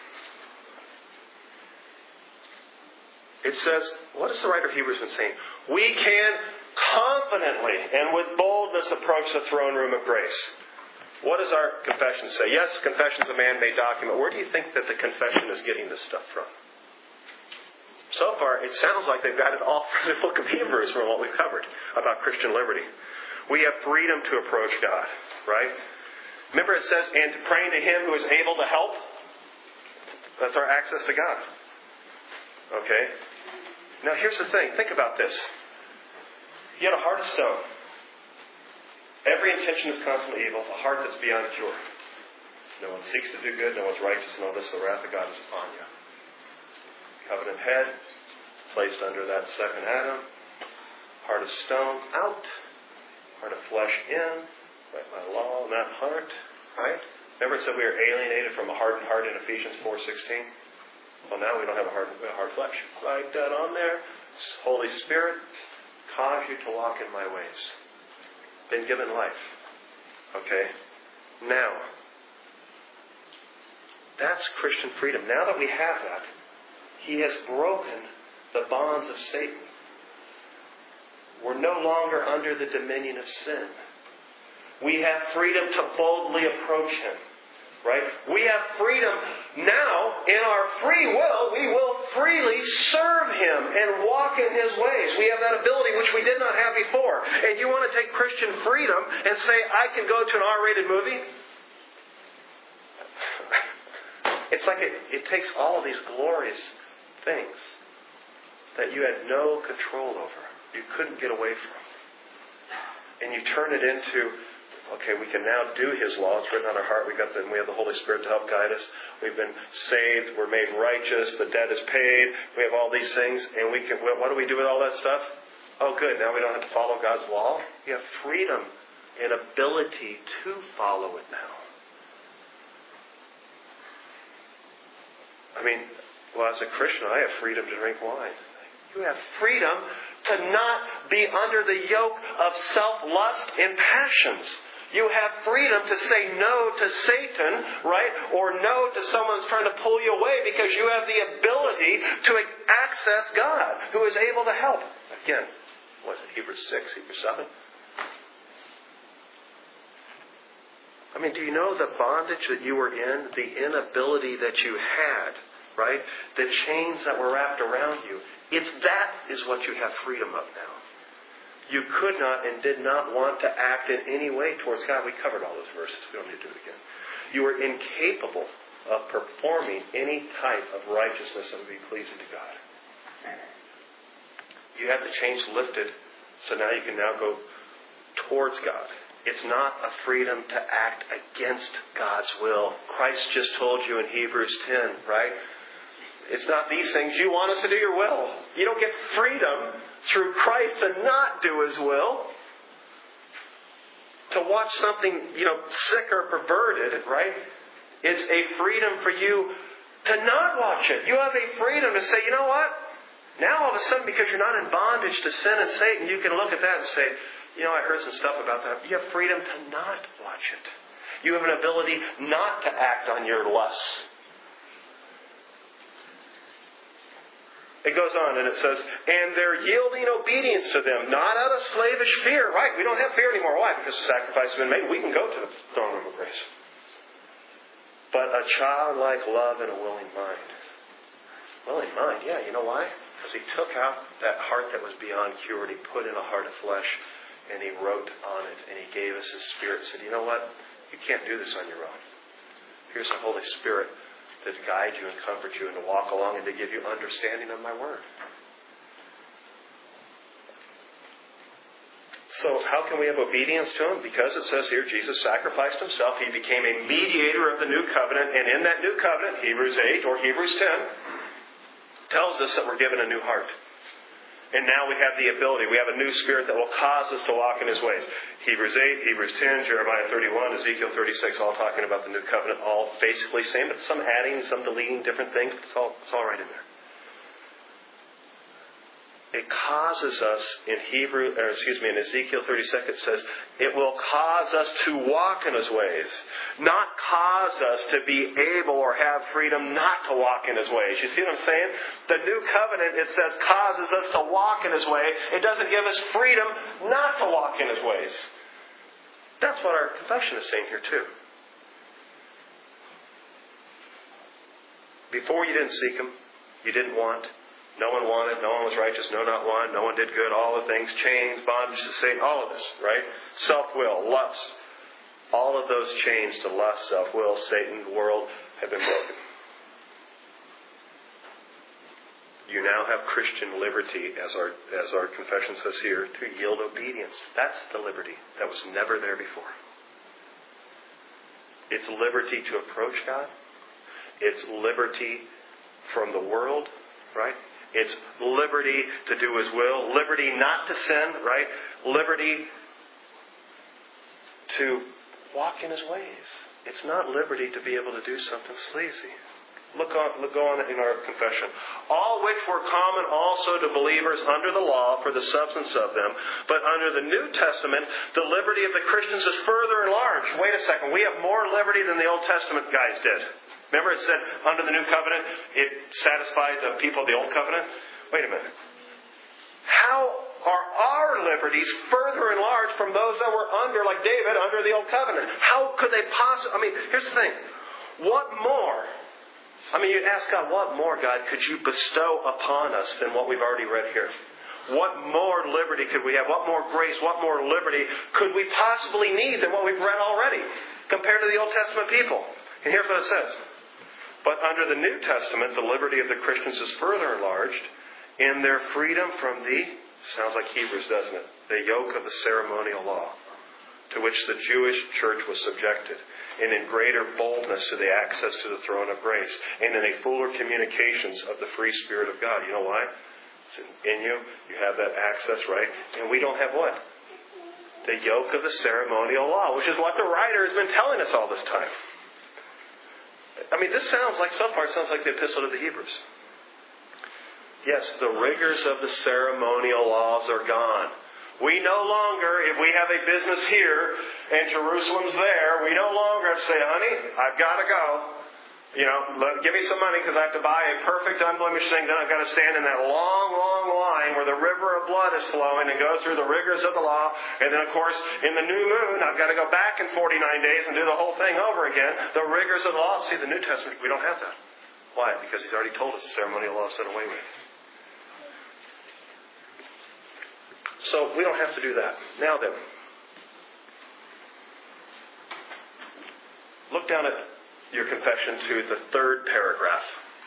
It says, what is the writer of Hebrews been saying? We can confidently and with boldness approach the throne room of grace. What does our confession say? Yes, confession is a man-made document. Where do you think that the confession is getting this stuff from? So far, it sounds like they've got it all from the book of Hebrews from what we've covered about Christian liberty. We have freedom to approach God, right? Remember it says, and to praying to Him who is able to help. That's our access to God. Okay? Now here's the thing. Think about this. You had a heart of stone. Every intention is constantly evil. A heart that's beyond cure. No one seeks to do good. No one's righteous. And all this, the wrath of God is upon you. Covenant head, placed under that second Adam. Heart of stone, out. Heart of flesh, in. Write my law in that heart. Right? Remember it said we were alienated from a hardened heart in Ephesians four sixteen? Well, now we don't have a hard, a hard flesh. Write that on there. Holy Spirit, cause you to walk in my ways. Been given life. Okay? Now, that's Christian freedom. Now that we have that, He has broken the bonds of Satan. We're no longer under the dominion of sin. We have freedom to boldly approach Him. Right? We have freedom now. In our free will, we will freely serve Him and walk in His ways. We have that ability which we did not have before. And you want to take Christian freedom and say, I can go to an R-rated movie? It's like it, it takes all of these glorious things that you had no control over. You couldn't get away from. And you turn it into, okay, we can now do His law. It's written on our heart. We got the, we have the Holy Spirit to help guide us. We've been saved. We're made righteous. The debt is paid. We have all these things. And we can. What do we do with all that stuff? Oh, good. Now we don't have to follow God's law. We have freedom and ability to follow it now. I mean, well, as a Christian, I have freedom to drink wine. You have freedom to not be under the yoke of self-lust and passions. You have freedom to say no to Satan, right? Or no to someone who's trying to pull you away, because you have the ability to access God, who is able to help. Again, what is it, Hebrews six, Hebrews seven? I mean, do you know the bondage that you were in, the inability that you had, right? The chains that were wrapped around you. It's that is what you have freedom of now. You could not and did not want to act in any way towards God. We covered all those verses. We don't need to do it again. You were incapable of performing any type of righteousness that would be pleasing to God. You have the chains lifted, so now you can now go towards God. It's not a freedom to act against God's will. Christ just told you in Hebrews ten, right? It's not these things. You want us to do your will. You don't get freedom through Christ to not do His will. To watch something, you know, sick or perverted, right? It's a freedom for you to not watch it. You have a freedom to say, you know what? Now all of a sudden, because you're not in bondage to sin and Satan, you can look at that and say, you know, I heard some stuff about that. You have freedom to not watch it. You have an ability not to act on your lusts. It goes on and it says, and they're yielding obedience to them, not out of slavish fear. Right, we don't have fear anymore. Why? Because the sacrifice has been made. We can go to the throne room of grace. But a childlike love and a willing mind. Willing mind, yeah, you know why? Because He took out that heart that was beyond cure and He put in a heart of flesh and He wrote on it and He gave us His Spirit and said, you know what? You can't do this on your own. Here's the Holy Spirit to guide you and comfort you and to walk along and to give you understanding of my word. So how can we have obedience to Him? Because it says here, Jesus sacrificed Himself. He became a mediator of the new covenant. And in that new covenant, Hebrews eight or Hebrews ten, tells us that we're given a new heart. And now we have the ability. We have a new spirit that will cause us to walk in His ways. Hebrews eight, Hebrews ten, Jeremiah thirty-one, Ezekiel thirty-six, all talking about the new covenant. All basically same, but some adding, some deleting different things. It's all, it's all right in there. It causes us in Hebrew, or excuse me, in Ezekiel thirty-six, it says, it will cause us to walk in His ways. Not cause us to be able or have freedom not to walk in His ways. You see what I'm saying? The new covenant, it says, causes us to walk in His way. It doesn't give us freedom not to walk in His ways. That's what our confession is saying here too. Before you didn't seek Him, you didn't want. No one wanted, no one was righteous, no, not one. No one did good, all the things, chains, bondage to Satan, all of this, right? Self-will, lust. All of those chains to lust, self-will, Satan, the world, have been broken. You now have Christian liberty, as our, as our confession says here, to yield obedience. That's the liberty that was never there before. It's liberty to approach God. It's liberty from the world, right? It's liberty to do His will. Liberty not to sin, right? Liberty to walk in His ways. It's not liberty to be able to do something sleazy. Look on, look on in our confession. All which were common also to believers under the law for the substance of them. But under the New Testament, the liberty of the Christians is further enlarged. Wait a second. We have more liberty than the Old Testament guys did. Remember it said under the new covenant, it satisfied the people of the old covenant? Wait a minute. How are our liberties further enlarged from those that were under, like David, under the old covenant? How could they possibly... I mean, here's the thing. What more? I mean, you ask God, what more, God, could you bestow upon us than what we've already read here? What more liberty could we have? What more grace, what more liberty could we possibly need than what we've read already compared to the Old Testament people? And here's what it says. But under the New Testament, the liberty of the Christians is further enlarged in their freedom from the, sounds like Hebrews, doesn't it? The yoke of the ceremonial law, to which the Jewish church was subjected, and in greater boldness to the access to the throne of grace, and in a fuller communications of the free Spirit of God. You know why? It's in you. You have that access, right? And we don't have what? The yoke of the ceremonial law, which is what the writer has been telling us all this time. I mean, this sounds like, so far, it sounds like the Epistle to the Hebrews. Yes, the rigors of the ceremonial laws are gone. We no longer, if we have a business here and Jerusalem's there, we no longer have to say, honey, I've got to go. You know, let, give me some money because I have to buy a perfect unblemished thing. Then I've got to stand in that long, long line where the river of blood is flowing and go through the rigors of the law. And then, of course, in the new moon, I've got to go back in forty-nine days and do the whole thing over again. The rigors of the law. See, the New Testament, we don't have that. Why? Because He's already told us the ceremonial law is done away with. So we don't have to do that. Now then, look down at your confession to the third paragraph.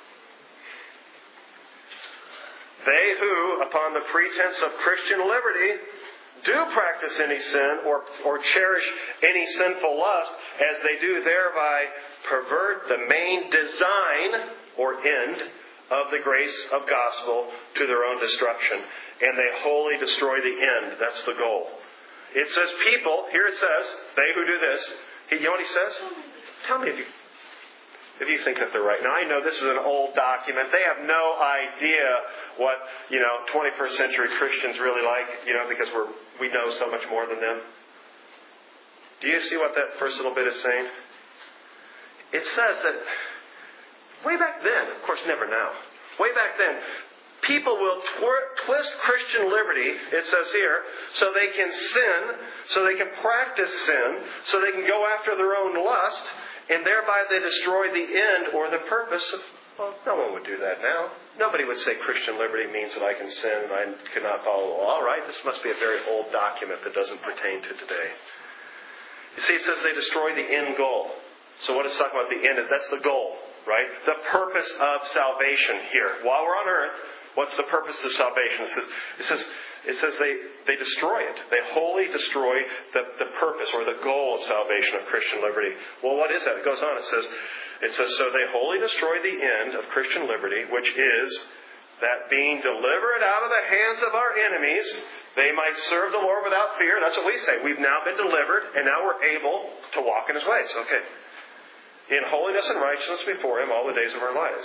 They who, upon the pretense of Christian liberty, do practice any sin or, or cherish any sinful lust, as they do thereby pervert the main design or end of the grace of gospel to their own destruction. And they wholly destroy the end. That's the goal. It says people, here it says, they who do this. You know what he says? Tell me if you... If you think that they're right. Now, I know this is an old document. They have no idea what, you know, twenty-first century Christians really like, you know, because we're we know so much more than them. Do you see what that first little bit is saying? It says that way back then, of course never now, way back then, people will tw- twist Christian liberty, it says here, so they can sin, so they can practice sin, so they can go after their own lust, and thereby they destroy the end or the purpose of, well, no one would do that now. Nobody would say Christian liberty means that I can sin and I cannot follow the law. All right, this must be a very old document that doesn't pertain to today. You see, it says they destroy the end goal. So what it's talking about, the end, that's the goal, right? The purpose of salvation here. While we're on earth, what's the purpose of salvation? It says, it says It says they, they destroy it. They wholly destroy the, the purpose or the goal of salvation of Christian liberty. Well, what is that? It goes on. It says, it says, so they wholly destroy the end of Christian liberty, which is that being delivered out of the hands of our enemies, they might serve the Lord without fear. That's what we say. We've now been delivered, and now we're able to walk in His ways. Okay. In holiness and righteousness before Him all the days of our lives.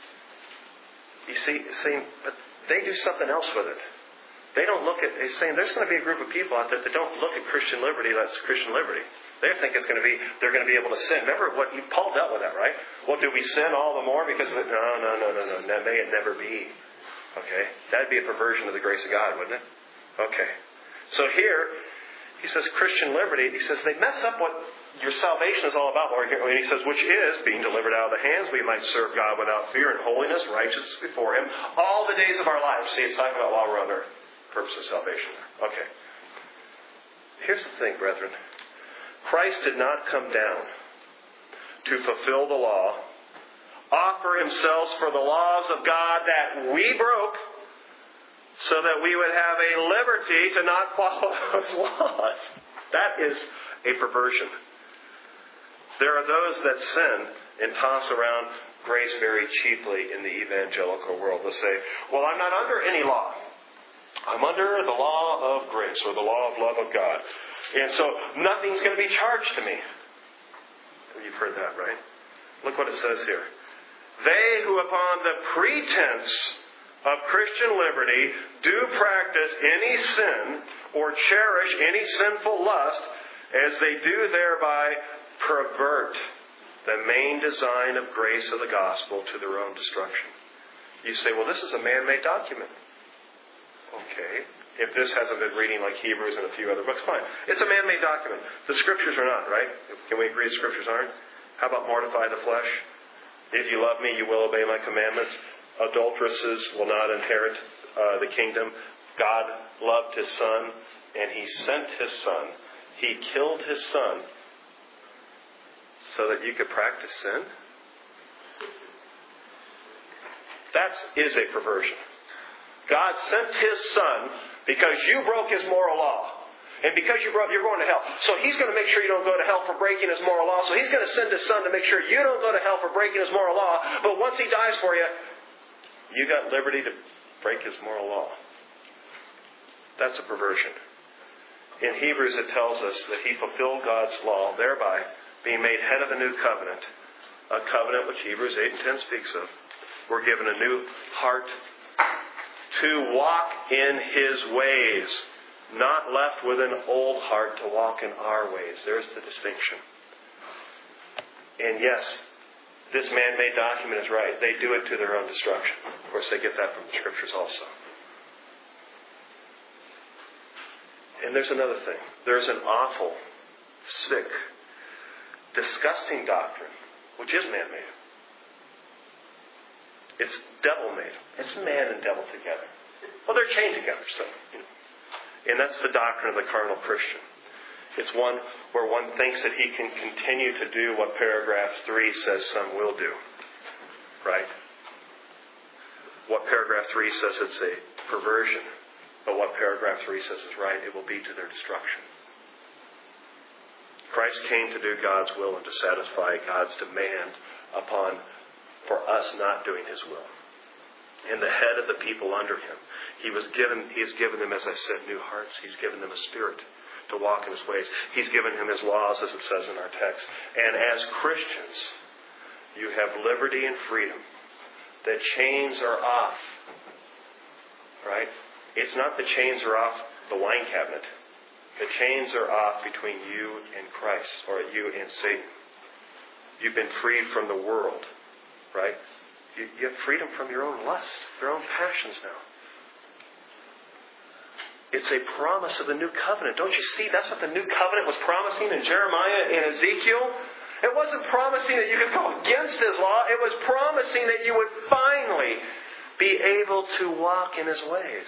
You see, see, but they do something else with it. They don't look at, he's saying there's going to be a group of people out there that don't look at Christian liberty, that's Christian liberty. They think it's going to be, they're going to be able to sin. Remember what Paul dealt with that, right? Well, do we sin all the more because of it? No, no, no, no, no. That may it never be. Okay? That'd be a perversion of the grace of God, wouldn't it? Okay. So here, he says Christian liberty, he says they mess up what your salvation is all about. And he says, which is being delivered out of the hands, we might serve God without fear and holiness, righteousness before Him, all the days of our lives. See, it's talking about while we're on earth. Purpose of salvation. Okay. Here's the thing, brethren. Christ did not come down to fulfill the law, offer Himself for the laws of God that we broke, so that we would have a liberty to not follow those laws. That is a perversion. There are those that sin and toss around grace very cheaply in the evangelical world. They'll say, well, I'm not under any law. I'm under the law of grace, or the law of love of God. And so nothing's going to be charged to me. You've heard that, right? Look what it says here. They who upon the pretense of Christian liberty do practice any sin or cherish any sinful lust, as they do thereby pervert the main design of grace of the gospel to their own destruction. You say, well, this is a man-made document. Okay. If this hasn't been reading like Hebrews and a few other books, fine. It's a man-made document. The Scriptures are not, right? Can we agree the Scriptures aren't? How about mortify the flesh? If you love me, you will obey my commandments. Adulteresses will not inherit uh, the kingdom. God loved His Son, and He sent His Son. He killed His Son so that you could practice sin. That is a perversion. God sent His Son because you broke His moral law. And because you broke, you're going to hell. So He's going to make sure you don't go to hell for breaking His moral law. So He's going to send His Son to make sure you don't go to hell for breaking His moral law. But once He dies for you, you got liberty to break His moral law. That's a perversion. In Hebrews it tells us that He fulfilled God's law, thereby being made head of a new covenant. A covenant which Hebrews eight and ten speaks of. We're given a new heart to walk in His ways, not left with an old heart to walk in our ways. There's the distinction. And yes, this man-made document is right. They do it to their own destruction. Of course, they get that from the Scriptures also. And there's another thing. There's an awful, sick, disgusting doctrine, which is man-made. It's devil-made. It's man and devil together. Well, they're chained together, so. And that's the doctrine of the carnal Christian. It's one where one thinks that he can continue to do what paragraph three says some will do. Right? What paragraph three says it's a perversion. But what paragraph three says is right, it will be to their destruction. Christ came to do God's will and to satisfy God's demand upon for us not doing His will. And the head of the people under Him, He was given, He has given them, as I said, new hearts. He's given them a spirit to walk in His ways. He's given them His laws, as it says in our text. And as Christians, you have liberty and freedom. The chains are off. Right? It's not the chains are off the wine cabinet. The chains are off between you and Christ, or you and Satan. You've been freed from the world. Right? You, you have freedom from your own lust, your own passions now. It's a promise of the new covenant. Don't you see? That's what the new covenant was promising in Jeremiah and Ezekiel. It wasn't promising that you could go against His law. It was promising that you would finally be able to walk in His ways.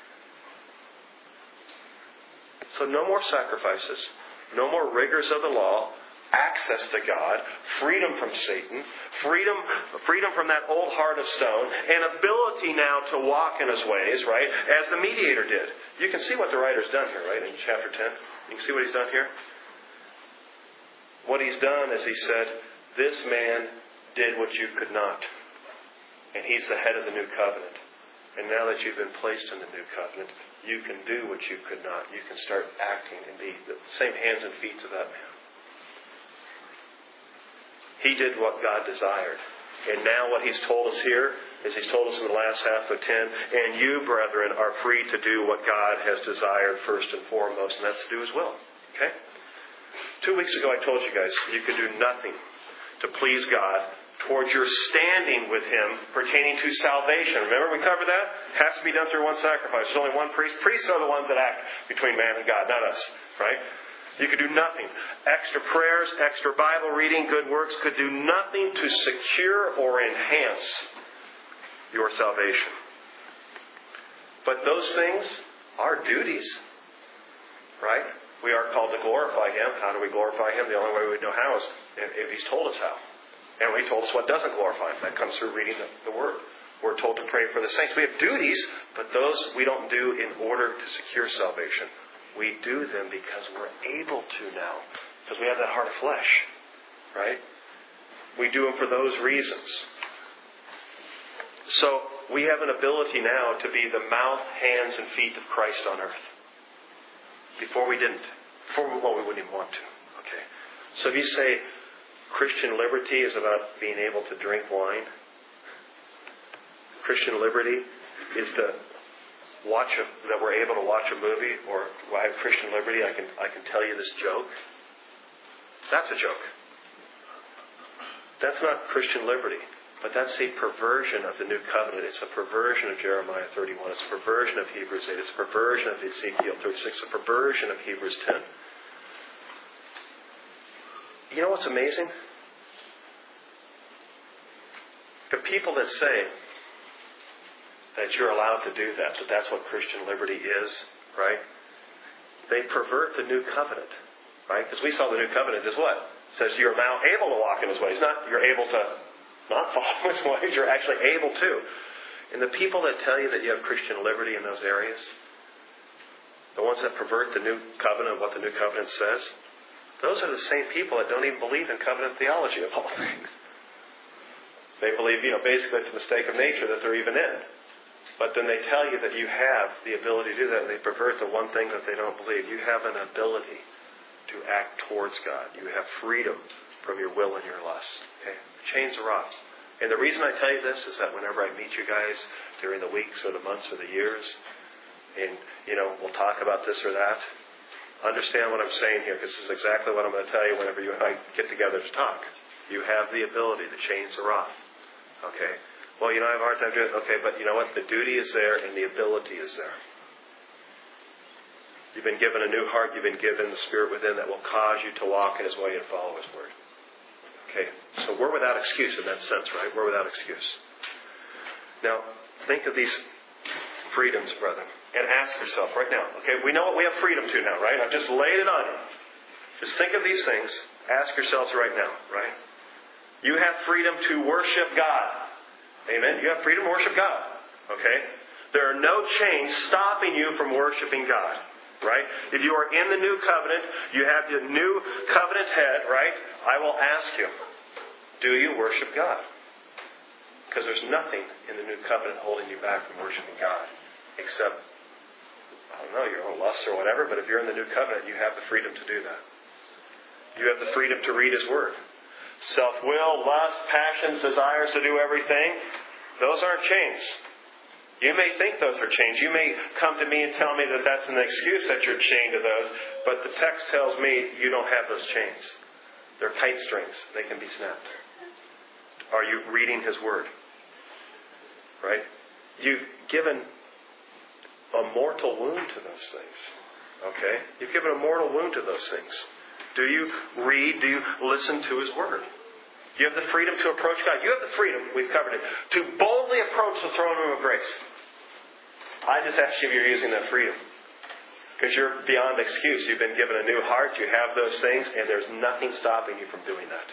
So no more sacrifices, no more rigors of the law, access to God, freedom from Satan, freedom freedom from that old heart of stone, and ability now to walk in His ways, right, as the mediator did. You can see what the writer's done here, right, in chapter ten. You can see what he's done here. What he's done is he said, this man did what you could not. And he's the head of the new covenant. And now that you've been placed in the new covenant, you can do what you could not. You can start acting and be the same hands and feet of that man. He did what God desired. And now what he's told us here is he's told us in the last half of ten, and you, brethren, are free to do what God has desired first and foremost, and that's to do His will. Okay? Two weeks ago I told you guys you could do nothing to please God towards your standing with Him pertaining to salvation. Remember we covered that? It has to be done through one sacrifice. There's only one priest. Priests are the ones that act between man and God, not us. Right? You could do nothing. Extra prayers, extra Bible reading, good works could do nothing to secure or enhance your salvation. But those things are duties. Right? We are called to glorify Him. How do we glorify Him? The only way we know how is if He's told us how. And He told us what doesn't glorify Him. That comes through reading the, the Word. We're told to pray for the saints. We have duties, but those we don't do in order to secure salvation. We do them because we're able to now. Because we have that heart of flesh. Right? We do them for those reasons. So we have an ability now to be the mouth, hands, and feet of Christ on earth. Before we didn't. Before we, well, we wouldn't even want to. Okay. So if you say Christian liberty is about being able to drink wine, Christian liberty is to watch a, that we're able to watch a movie, or I have Christian liberty, I can I can tell you this joke. That's a joke. That's not Christian liberty. But that's a perversion of the new covenant. It's a perversion of Jeremiah thirty-one. It's a perversion of Hebrews eight. It's a perversion of Ezekiel thirty-six. It's a perversion of Hebrews ten. You know what's amazing? The people that say that you're allowed to do that, that that's what Christian liberty is, right? They pervert the new covenant, right? Because we saw the new covenant is what? It says you're now able to walk in His ways. Not you're able to not follow His ways. You're actually able to. And the people that tell you that you have Christian liberty in those areas, the ones that pervert the new covenant, what the new covenant says, those are the same people that don't even believe in covenant theology of all things. They believe, you know, basically it's a mistake of nature that they're even in. But then they tell you that you have the ability to do that, and they pervert the one thing that they don't believe. You have an ability to act towards God. You have freedom from your will and your lust. Okay? The chains are off. And the reason I tell you this is that whenever I meet you guys during the weeks or the months or the years, and, you know, we'll talk about this or that, understand what I'm saying here, because this is exactly what I'm going to tell you whenever you and I get together to talk. You have the ability. The chains are off. Okay? Well, you know, I have a hard time doing it. Okay, but you know what? The duty is there and the ability is there. You've been given a new heart. You've been given the Spirit within that will cause you to walk in His way and follow His Word. Okay, so we're without excuse in that sense, right? We're without excuse. Now, think of these freedoms, brethren, and ask yourself right now. Okay, we know what we have freedom to now, right? I've just laid it on you. Just think of these things. Ask yourselves right now, right? You have freedom to worship God. Amen? You have freedom to worship God. Okay? There are no chains stopping you from worshiping God. Right? If you are in the new covenant, you have the new covenant head, right? I will ask you, do you worship God? Because there's nothing in the new covenant holding you back from worshiping God. Except, I don't know, your own lusts or whatever, but if you're in the new covenant, you have the freedom to do that. You have the freedom to read His Word. Self-will, lust, passions, desires to do everything, those aren't chains. You may think those are chains. You may come to me and tell me that that's an excuse that you're chained to those, but the text tells me you don't have those chains. They're kite strings. They can be snapped. Are you reading His Word? Right? You've given a mortal wound to those things. Okay? You've given a mortal wound to those things. Do you read? Do you listen to His Word? You have the freedom to approach God. You have the freedom, we've covered it, to boldly approach the throne room of grace. I just ask you if you're using that freedom. Because you're beyond excuse. You've been given a new heart. You have those things. And there's nothing stopping you from doing that.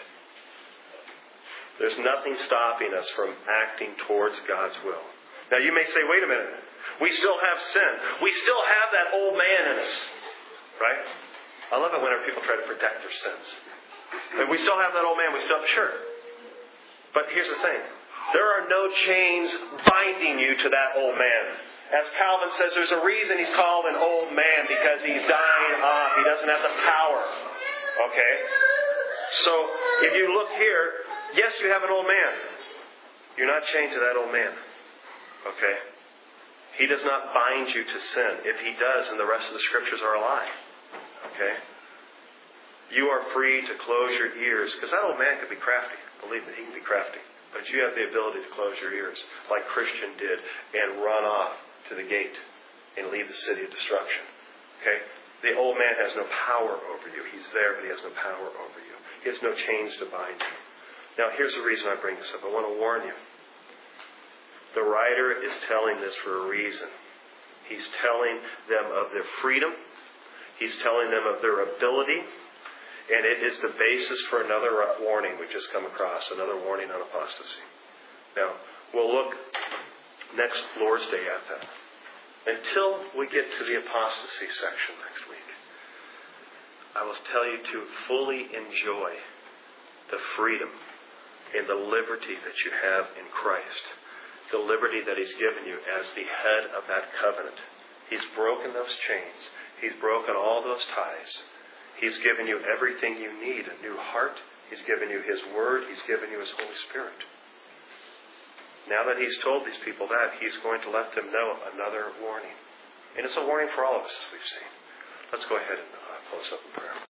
There's nothing stopping us from acting towards God's will. Now you may say, wait a minute. We still have sin. We still have that old man in us. Right? I love it whenever people try to protect their sins. And we still have that old man. We still, sure. But here's the thing. There are no chains binding you to that old man. As Calvin says, there's a reason he's called an old man, because he's dying off. He doesn't have the power. Okay? So, if you look here, yes, you have an old man. You're not chained to that old man. Okay? He does not bind you to sin. If he does, then the rest of the Scriptures are a lie. Okay? You are free to close your ears, because that old man could be crafty. Believe me, he can be crafty. But you have the ability to close your ears, like Christian did, and run off to the gate and leave the city of destruction. Okay? The old man has no power over you. He's there, but he has no power over you. He has no chains to bind you. Now, here's the reason I bring this up. I want to warn you. The writer is telling this for a reason. He's telling them of their freedom. He's telling them of their ability. And it is the basis for another warning we just come across. Another warning on apostasy. Now, we'll look next Lord's Day at that. Until we get to the apostasy section next week, I will tell you to fully enjoy the freedom and the liberty that you have in Christ. The liberty that He's given you as the head of that covenant. He's broken those chains. He's broken all those ties. He's given you everything you need. A new heart. He's given you His Word. He's given you His Holy Spirit. Now that He's told these people that, He's going to let them know another warning. And it's a warning for all of us, as we've seen. Let's go ahead and uh, close up in prayer.